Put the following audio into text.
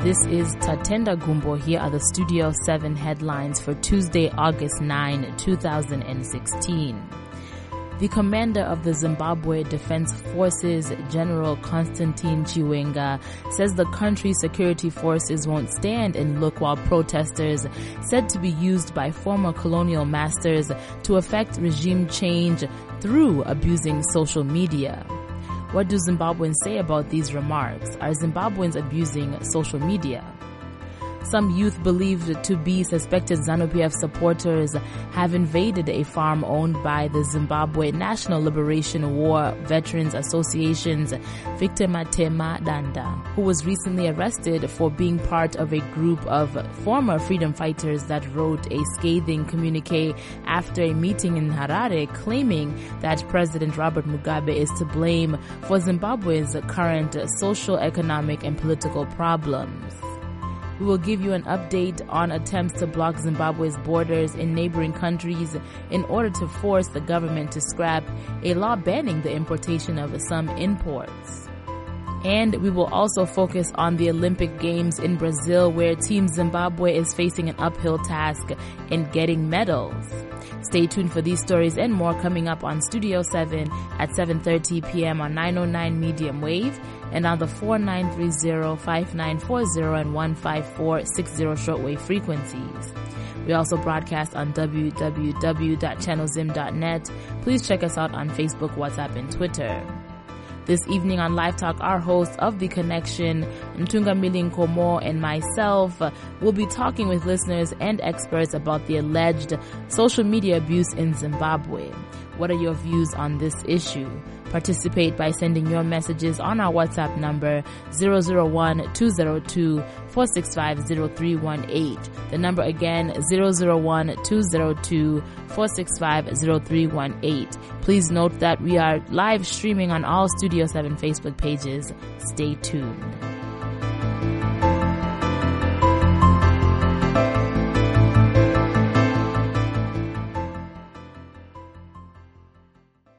This is Tatenda Gumbo. Here are the Studio 7 headlines for Tuesday, August 9, 2016. The commander of the Zimbabwe Defense Forces, General Constantine Chiwenga, says the country's security forces won't stand and look while protesters, said to be used by former colonial masters to effect regime change through abusing social media. What do Zimbabweans say about these remarks? Are Zimbabweans abusing social media? Some youth believed to be suspected ZANU-PF supporters have invaded a farm owned by the Zimbabwe National Liberation War Veterans Association's Victor Matema Danda, who was recently arrested for being part of a group of former freedom fighters that wrote a scathing communique after a meeting in Harare claiming that President Robert Mugabe is to blame for Zimbabwe's current social, economic, and political problems. We will give you an update on attempts to block Zimbabwe's borders in neighboring countries in order to force the government to scrap a law banning the importation of some imports. And we will also focus on the Olympic Games in Brazil, where Team Zimbabwe is facing an uphill task in getting medals. Stay tuned for these stories and more coming up on Studio 7 at 7:30 p.m. on 909 medium wave and on the 4930, 5940, and 15460 shortwave frequencies. We also broadcast on www.channelzim.net. Please check us out on Facebook, WhatsApp, and Twitter. This evening on Live Talk, our host of The Connection, Ntunga Milinkomo, and myself will be talking with listeners and experts about the alleged social media abuse in Zimbabwe. What are your views on this issue? Participate by sending your messages on our WhatsApp number 001-202-465-0318. The number again, 001-202-465-0318. Please note that we are live streaming on all Studio 7 Facebook pages. Stay tuned.